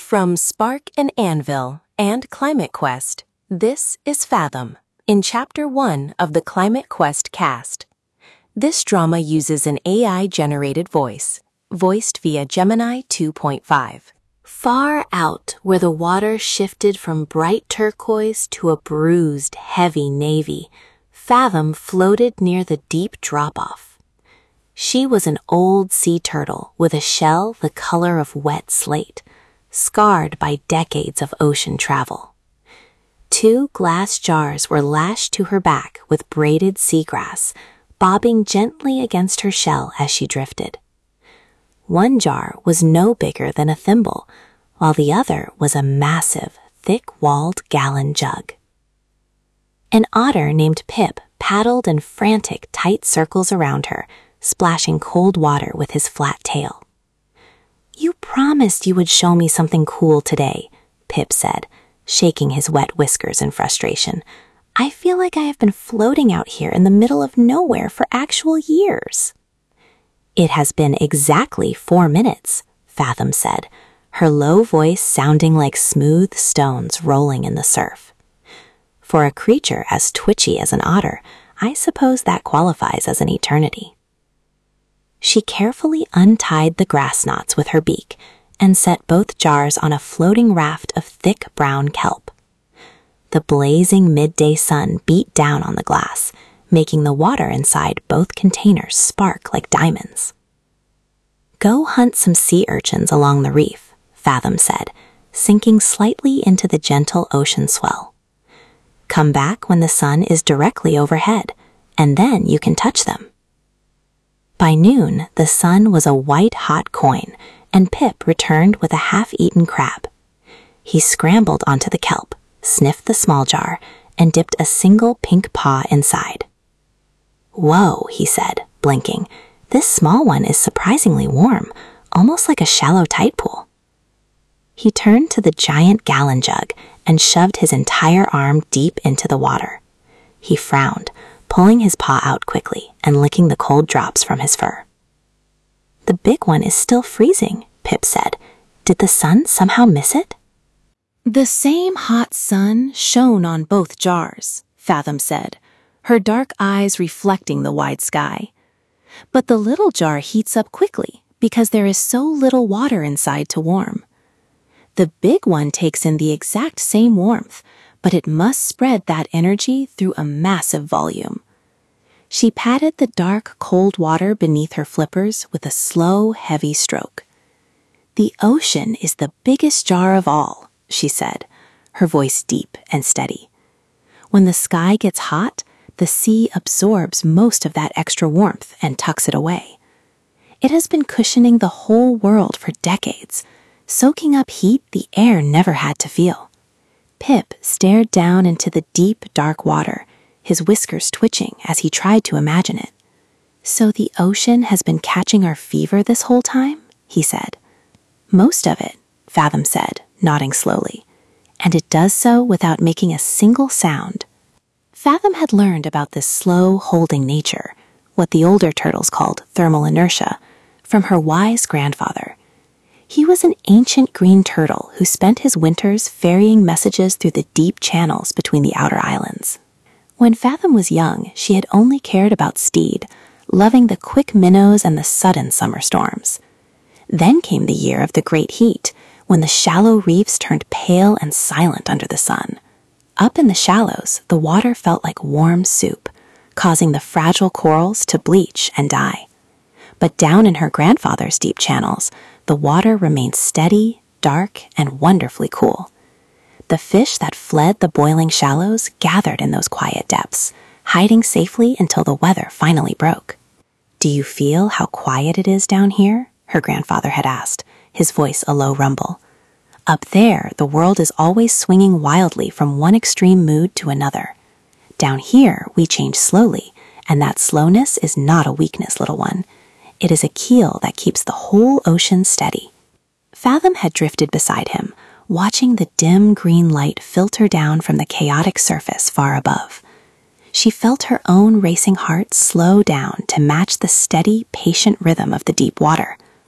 From Spark and Anvil and Climate Quest, this is Fathom, in Chapter 1 of the Climate Quest cast. This drama uses an AI-generated voice, voiced via Gemini 2.5. Far out where the water shifted from bright turquoise to a bruised, heavy navy, Fathom floated near the deep drop-off. She was an old sea turtle with a shell the color of wet slate, scarred by decades of ocean travel. 2 glass jars were lashed to her back with braided seagrass, bobbing gently against her shell as she drifted. One jar was no bigger than a thimble, while the other was a massive, thick-walled gallon jug. An otter named Pip paddled in frantic, tight circles around her, splashing cold water with his flat tail. "You promised you would show me something cool today," Pip said, shaking his wet whiskers in frustration. "I feel like I have been floating out here in the middle of nowhere for actual years." "It has been exactly 4 minutes," Fathom said, her low voice sounding like smooth stones rolling in the surf. "For a creature as twitchy as an otter, I suppose that qualifies as an eternity." She carefully untied the grass knots with her beak and set both jars on a floating raft of thick brown kelp. The blazing midday sun beat down on the glass, making the water inside both containers spark like diamonds. "Go hunt some sea urchins along the reef," Fathom said, sinking slightly into the gentle ocean swell. "Come back when the sun is directly overhead, and then you can touch them." By noon, the sun was a white-hot coin, and Pip returned with a half-eaten crab. He scrambled onto the kelp, sniffed the small jar, and dipped a single pink paw inside. "Whoa," he said, blinking. "This small one is surprisingly warm, almost like a shallow tide pool." He turned to the giant gallon jug and shoved his entire arm deep into the water. He frowned, pulling his paw out quickly and licking the cold drops from his fur. "The big one is still freezing," Pip said. "Did the sun somehow miss it?" "The same hot sun shone on both jars," Fathom said, her dark eyes reflecting the wide sky. "But the little jar heats up quickly because there is so little water inside to warm. The big one takes in the exact same warmth, but it must spread that energy through a massive volume." She patted the dark, cold water beneath her flippers with a slow, heavy stroke. "The ocean is the biggest jar of all," she said, her voice deep and steady. "When the sky gets hot, the sea absorbs most of that extra warmth and tucks it away. It has been cushioning the whole world for decades, soaking up heat the air never had to feel." Pip stared down into the deep, dark water, his whiskers twitching as he tried to imagine it. "So the ocean has been catching our fever this whole time?" he said. "Most of it," Fathom said, nodding slowly. "And it does so without making a single sound." Fathom had learned about this slow, holding nature, what the older turtles called thermal inertia, from her wise grandfather. He was an ancient green turtle who spent his winters ferrying messages through the deep channels between the outer islands. When Fathom was young, she had only cared about Steed, loving the quick minnows and the sudden summer storms. Then came the year of the great heat, when the shallow reefs turned pale and silent under the sun. Up in the shallows, the water felt like warm soup, causing the fragile corals to bleach and die. But down in her grandfather's deep channels, the water remained steady, dark, and wonderfully cool. The fish that fled the boiling shallows gathered in those quiet depths, hiding safely until the weather finally broke. "Do you feel how quiet it is down here?" her grandfather had asked, his voice a low rumble. "Up there, the world is always swinging wildly from one extreme mood to another. Down here, we change slowly, and that slowness is not a weakness, little one. It is a keel that keeps the whole ocean steady." Fathom had drifted beside him, watching the dim green light filter down from the chaotic surface far above. She felt her own racing heart slow down to match the steady, patient rhythm of the deep water.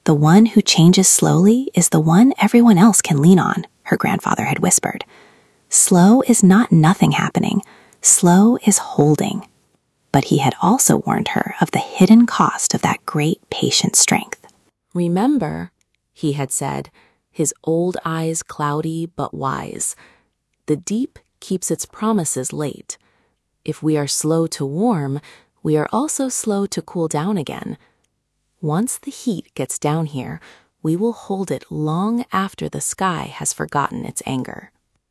The one who changes slowly is the one everyone else can lean on, her grandfather had whispered. Slow is not nothing happening. Slow is holding. But he had also warned her of the hidden cost of that great patient strength. Remember, he had said, his old eyes cloudy but wise, the deep keeps its promises late. If we are slow to warm, we are also slow to cool down again. Once the heat gets down here, we will hold it long after the sky has forgotten its anger.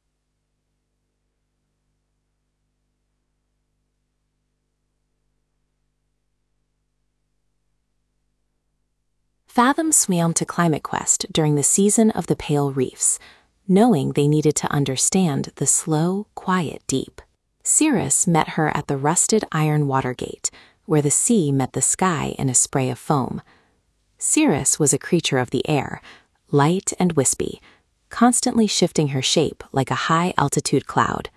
Fathom swam to Climate Quest during the season of the pale reefs, knowing they needed to understand the slow, quiet deep. Cirrus met her at the rusted iron water gate, where the sea met the sky in a spray of foam. Cirrus was a creature of the air, light and wispy, constantly shifting her shape like a high-altitude cloud.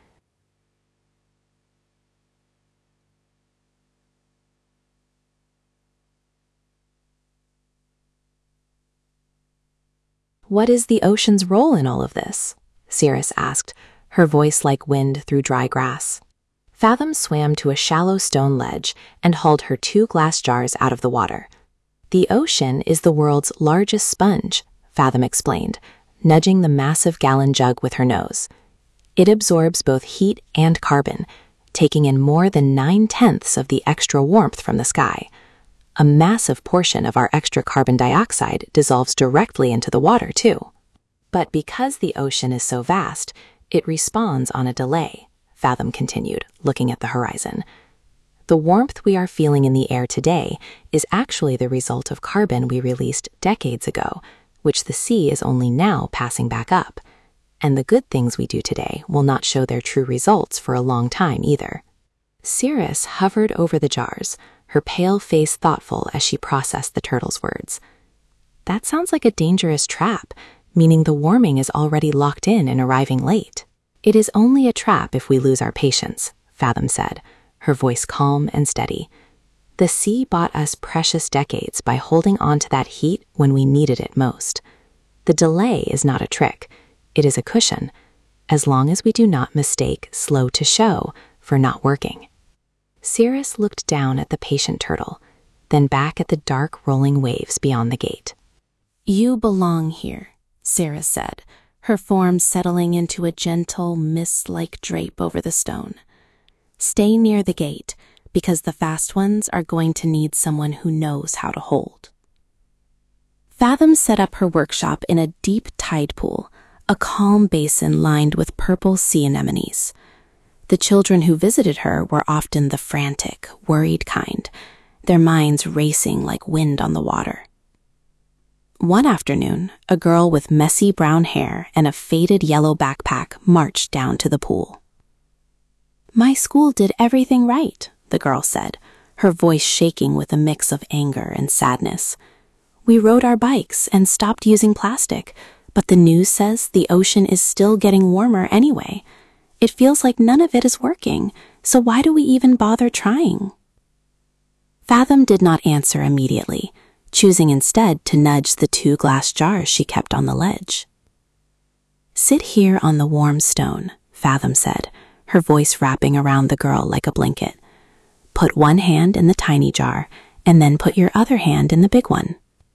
"What is the ocean's role in all of this?" Cirrus asked, her voice like wind through dry grass. Fathom swam to a shallow stone ledge and hauled her 2 glass jars out of the water. "The ocean is the world's largest sponge," Fathom explained, nudging the massive gallon jug with her nose. "It absorbs both heat and carbon, taking in more than 9/10 of the extra warmth from the sky. A massive portion of our extra carbon dioxide dissolves directly into the water, too. But because the ocean is so vast, it responds on a delay," Fathom continued, looking at the horizon. "The warmth we are feeling in the air today is actually the result of carbon we released decades ago, which the sea is only now passing back up. And the good things we do today will not show their true results for a long time either." Cirrus hovered over the jars, her pale face thoughtful as she processed the turtle's words. "That sounds like a dangerous trap, meaning the warming is already locked in and arriving late." "It is only a trap if we lose our patience," Fathom said, her voice calm and steady. "The sea bought us precious decades by holding on to that heat when we needed it most. The delay is not a trick, it is a cushion, as long as we do not mistake slow to show for not working." Cirrus looked down at the patient turtle, then back at the dark rolling waves beyond the gate. "You belong here," Cirrus said, her form settling into a gentle, mist-like drape over the stone. "Stay near the gate, because the fast ones are going to need someone who knows how to hold." Fathom set up her workshop in a deep tide pool, a calm basin lined with purple sea anemones. The children who visited her were often the frantic, worried kind, their minds racing like wind on the water. One afternoon, a girl with messy brown hair and a faded yellow backpack marched down to the pool. "My school did everything right," the girl said, her voice shaking with a mix of anger and sadness. "We rode our bikes and stopped using plastic, but the news says the ocean is still getting warmer anyway. It feels like none of it is working, so why do we even bother trying?" Fathom did not answer immediately, choosing instead to nudge the 2 glass jars she kept on the ledge. "Sit here on the warm stone," Fathom said, her voice wrapping around the girl like a blanket. "Put one hand in the tiny jar, and then put your other hand in the big one."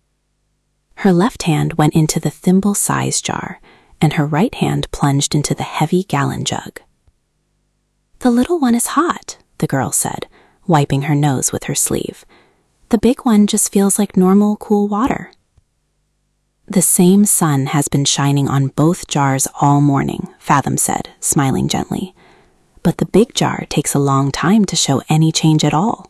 Her left hand went into the thimble-sized jar, and her right hand plunged into the heavy gallon jug. "The little one is hot," the girl said, wiping her nose with her sleeve. "The big one just feels like normal, cool water." "The same sun has been shining on both jars all morning," Fathom said, smiling gently. "But the big jar takes a long time to show any change at all."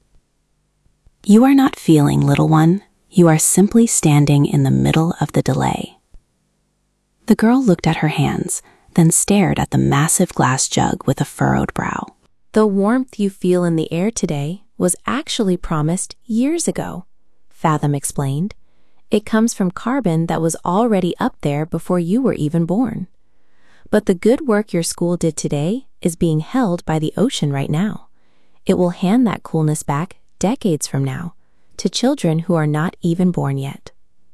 "You are not feeling, little one. You are simply standing in the middle of the delay." The girl looked at her hands, then stared at the massive glass jug with a furrowed brow. "The warmth you feel in the air today was actually promised years ago," Fathom explained. "It comes from carbon that was already up there before you were even born. But the good work your school did today is being held by the ocean right now. It will hand that coolness back decades from now to children who are not even born yet."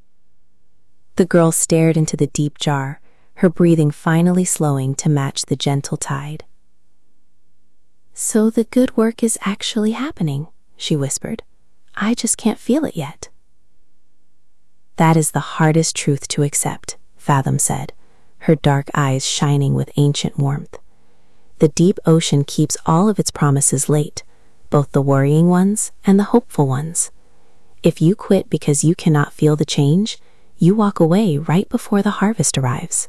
The girl stared into the deep jar, her breathing finally slowing to match the gentle tide. "So the good work is actually happening," she whispered. "I just can't feel it yet." "That is the hardest truth to accept," Fathom said, her dark eyes shining with ancient warmth. "The deep ocean keeps all of its promises late, both the worrying ones and the hopeful ones. If you quit because you cannot feel the change, you walk away right before the harvest arrives."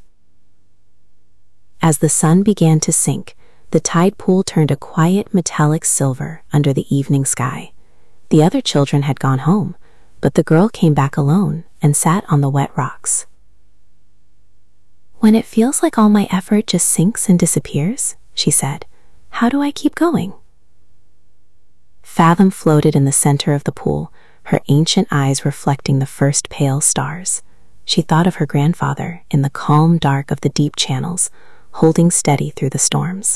As the sun began to sink, the tide pool turned a quiet metallic silver under the evening sky. The other children had gone home, but the girl came back alone and sat on the wet rocks. "When it feels like all my effort just sinks and disappears," she said, "how do I keep going?" Fathom floated in the center of the pool, her ancient eyes reflecting the first pale stars. She thought of her grandfather in the calm dark of the deep channels, holding steady through the storms.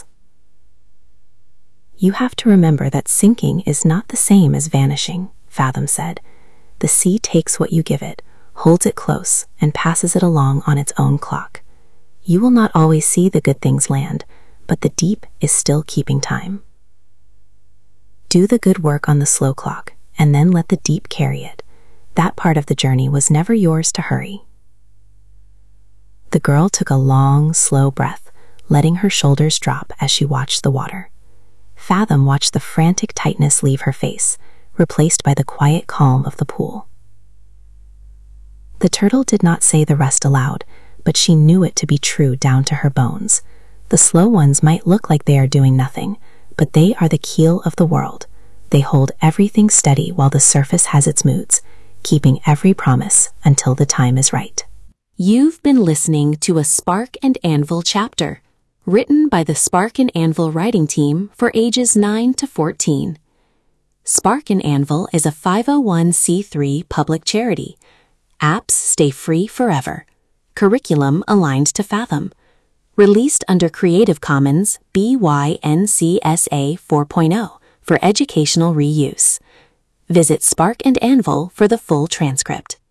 "You have to remember that sinking is not the same as vanishing," Fathom said. "The sea takes what you give it, holds it close, and passes it along on its own clock. You will not always see the good things land, but the deep is still keeping time. Do the good work on the slow clock, and then let the deep carry it. That part of the journey was never yours to hurry." The girl took a long, slow breath, letting her shoulders drop as she watched the water. Fathom watched the frantic tightness leave her face, replaced by the quiet calm of the pool. The turtle did not say the rest aloud, but she knew it to be true down to her bones. The slow ones might look like they are doing nothing, but they are the keel of the world. They hold everything steady while the surface has its moods, keeping every promise until the time is right. You've been listening to a Spark and Anvil chapter, written by the Spark and Anvil writing team for ages 9 to 14. Spark and Anvil is a 501c3 public charity. Apps stay free forever. Curriculum aligned to Fathom. Released under Creative Commons BY-NC-SA 4.0 for educational reuse. Visit Spark and Anvil for the full transcript.